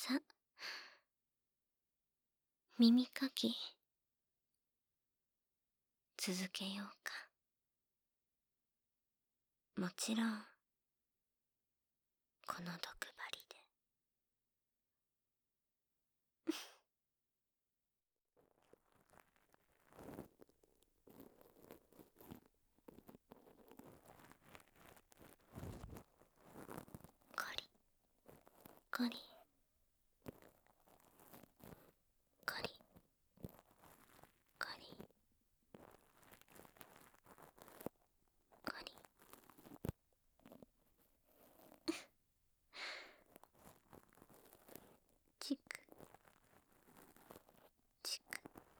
さ、耳かき、続けようか。もちろん、この毒針で。コリ、コリ、コリ、コリ、コリ。チク、チク、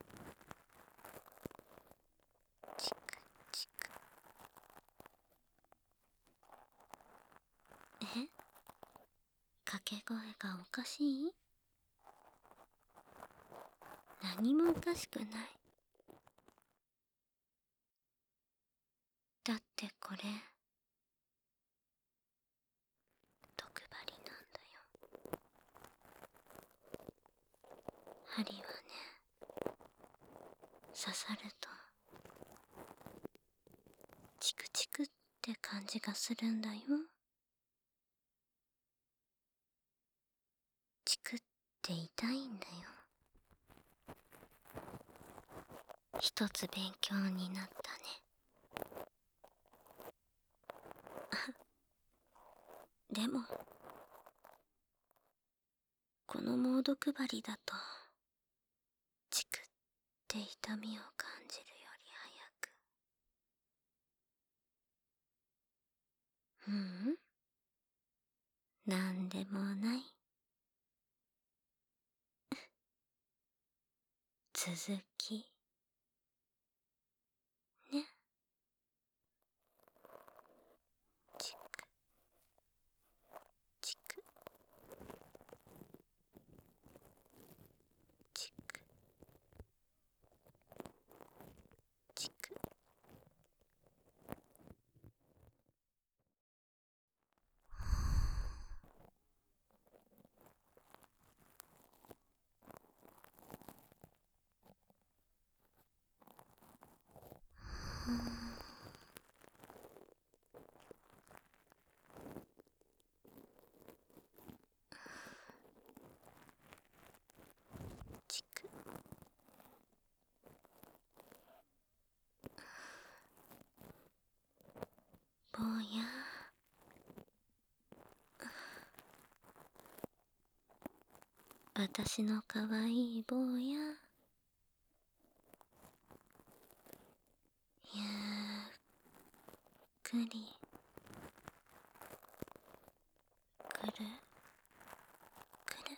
チク、チク。え？掛け声がおかしい？何もおかしくない。だってこれ、毒針なんだよ。針はね、刺さると、チクチクって感じがするんだよ。チクって痛いんだよ。一つ勉強になったね。でも、この猛毒針だと、チクって痛みを感じるより早く。なんでもない。続き、ね。チク、チク、チク、チク。チク。坊や。私のかわいい坊や。ゆっくり、くる、くる。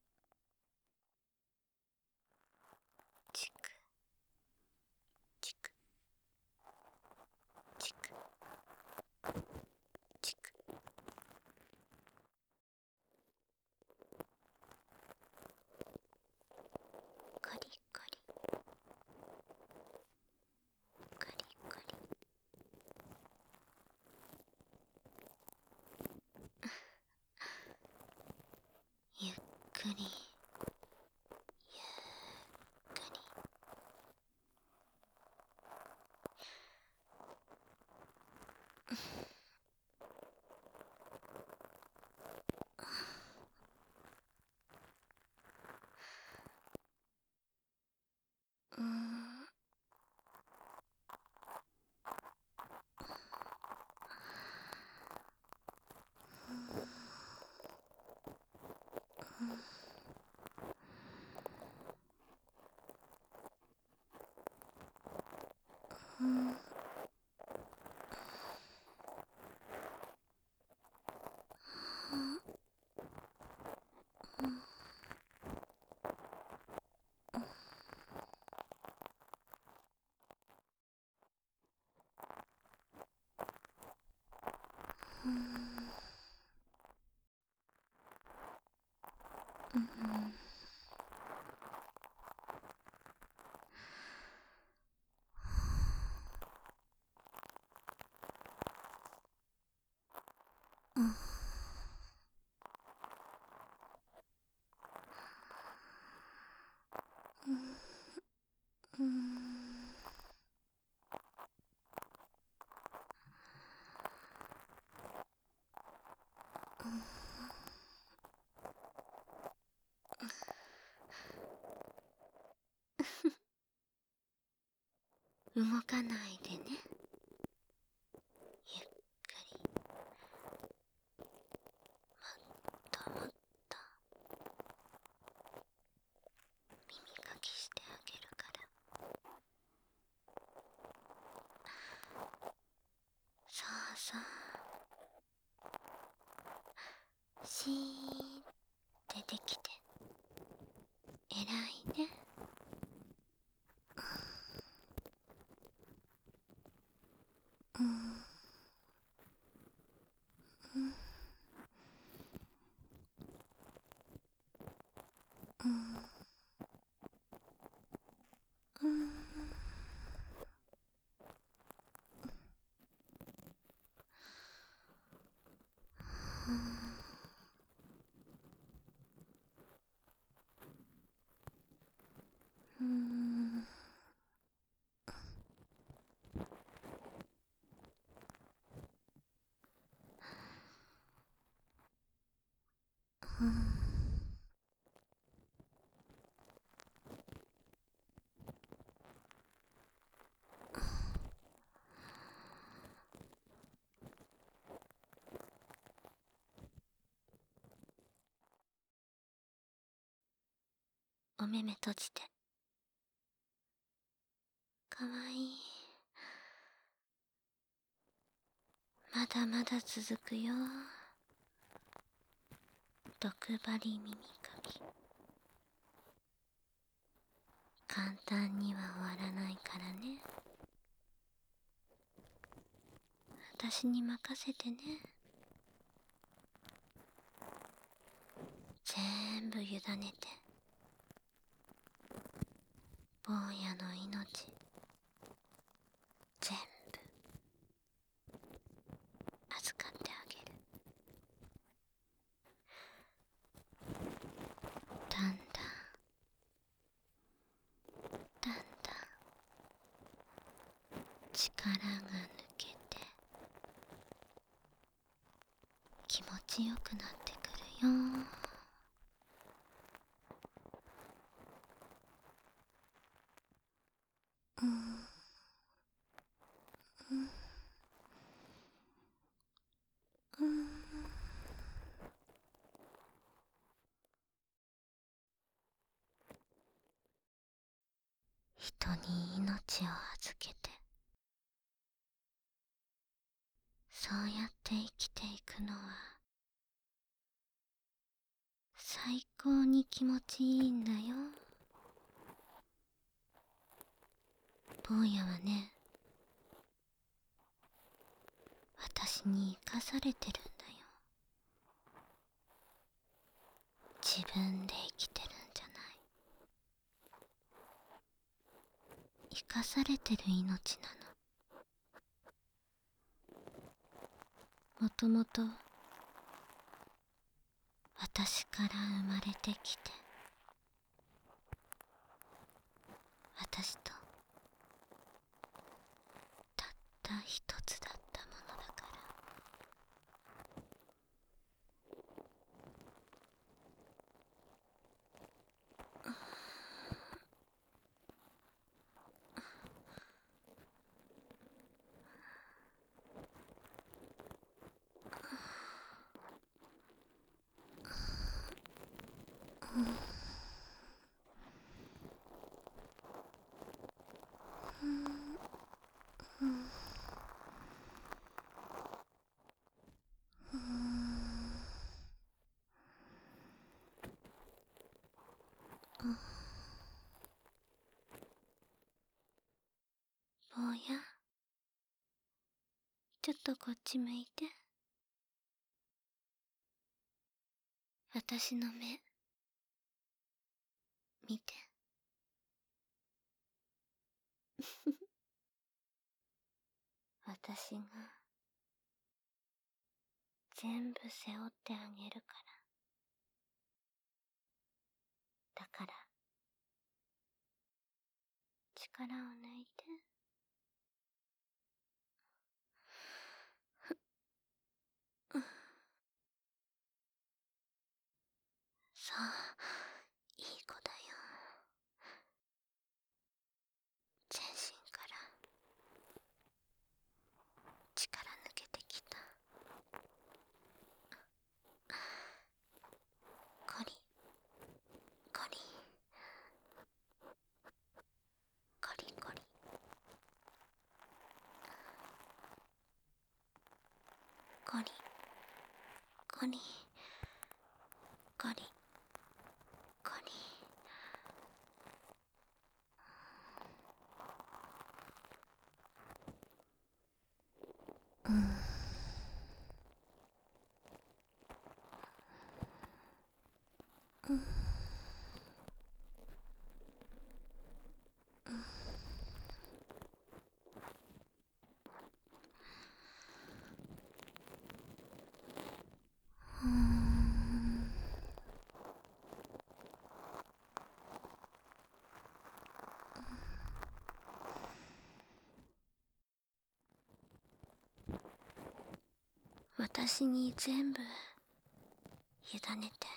チク、チク、チク、チク。コリコリ、コリコリ。ゆっくり、ゆっくり。うーん。うん。うん。うん。うん。 動かないでね。ゆっくりもっともっと耳かきしてあげるから。そうそう、シーンってできて偉いね。お目目閉じて。かわいい。まだまだ続くよ。毒針耳かき。簡単には終わらないからね。私に任せてね。全部委ねて。坊やの命全部預かってあげる。だんだんだんだん力が抜けて気持ちよくなってくるよ。人に命を預けてそうやって生きていくのは最高に気持ちいいんだよ。坊やはね、私に生かされてるんだよ。自分で生きてるんじゃない。生かされてる命なの。もともと私から生まれてきて私とたった一つだったものだから。坊や、ちょっとこっち向いて。私の目見て。私が全部背負ってあげるから。だから力を抜いて。そう、いい子だよ。全身からカリカリカリ。私に全部委ねて。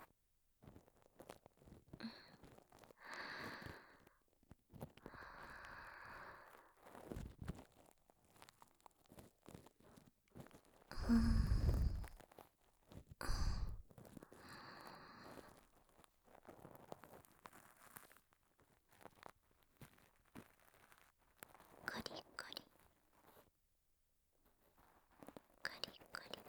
カリカリカリカリ。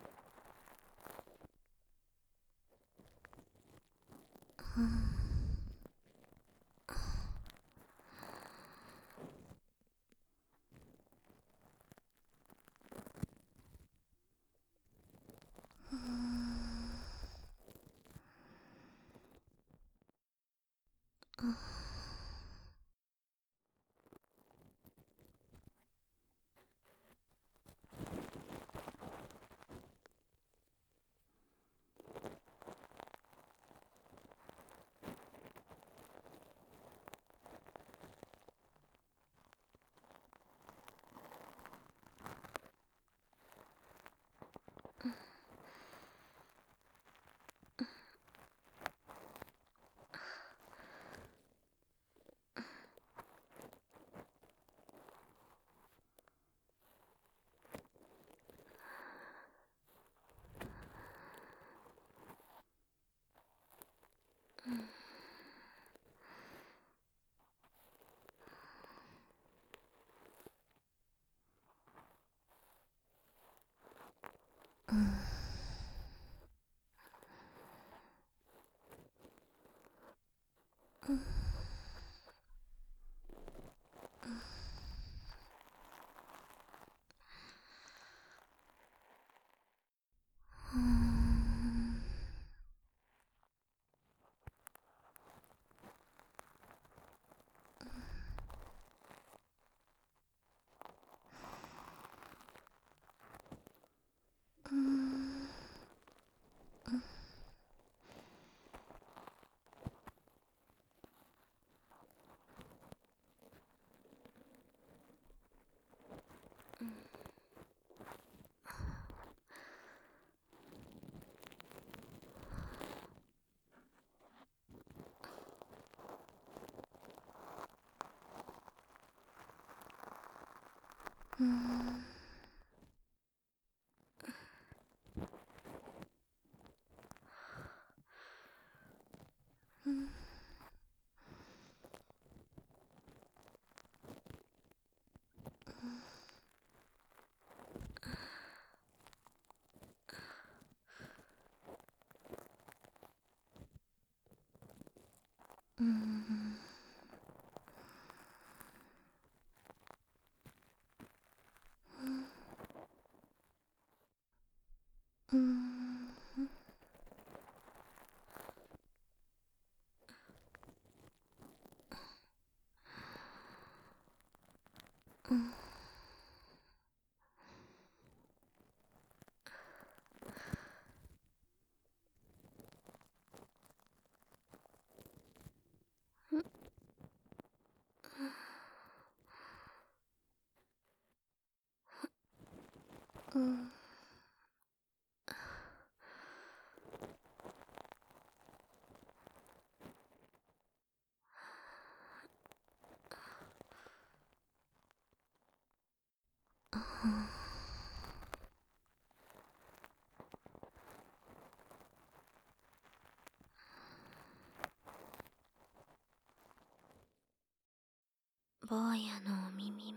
坊やのお耳も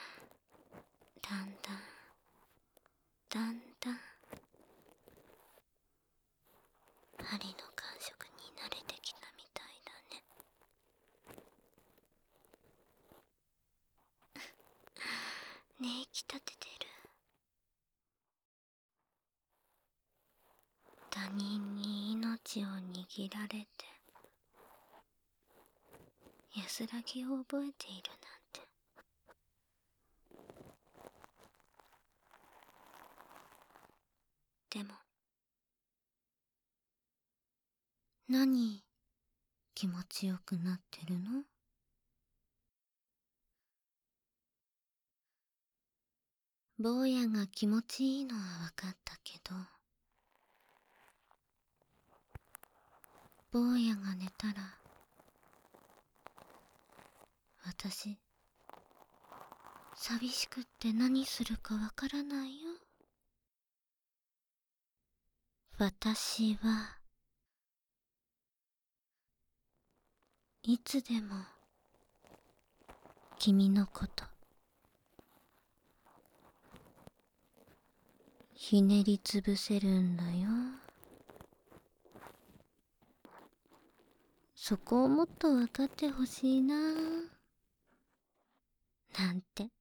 だんだんだんだん針の感触に慣れてきたみたいだね。ねえ、息立ててる。他人に命を握られて安らぎを覚えているなんて。でも何気持ちよくなってるの？坊やが気持ちいいのは分かったけど、坊やが寝たら私寂しくって何するかわからないよ。私はいつでも君のことひねりつぶせるんだよ。そこをもっと分かってほしいな、なんて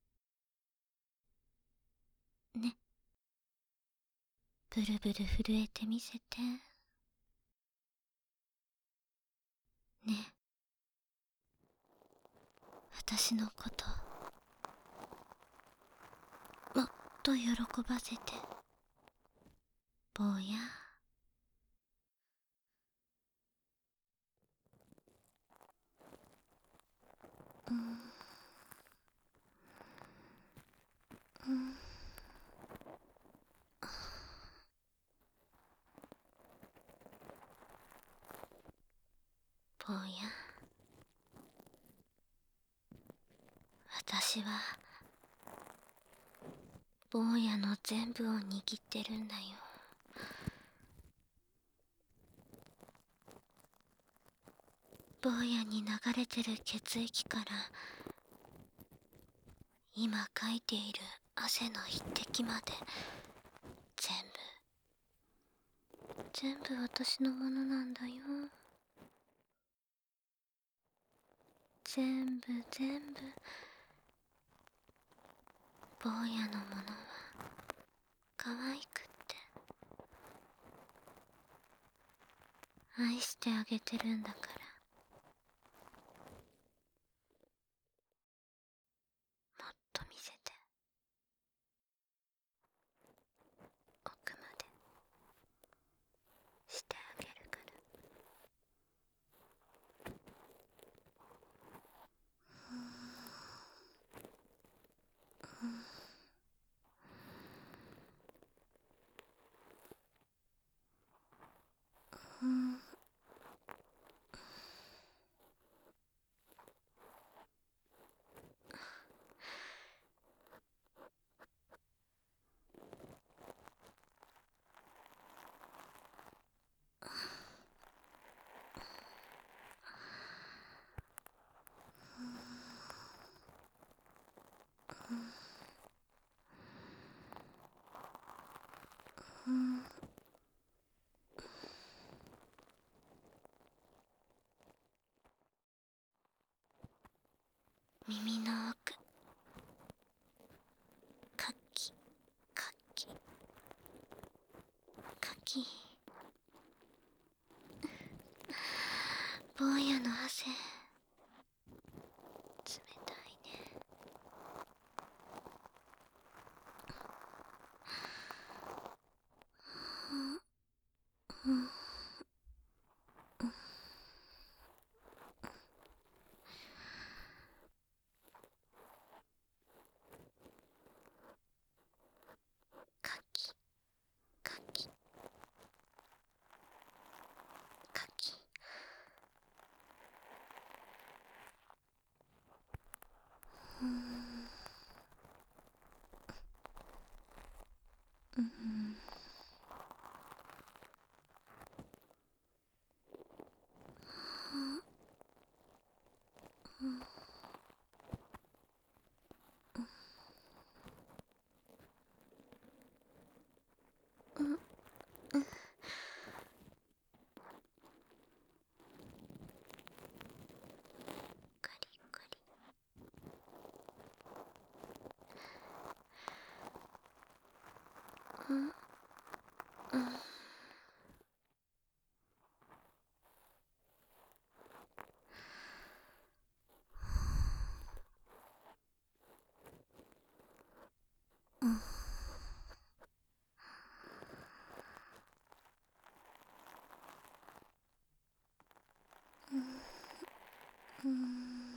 ね。ブルブル震えてみせてね。私のこともっと喜ばせて、坊や。坊や、私は坊やの全部を握ってるんだよ。坊やに流れてる血液から今かいている汗の一滴まで全部私のものなんだよ。全部坊やのものは可愛くって愛してあげてるんだから。もっと見せて、奥までしてあげるから。 うーん。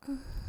うん。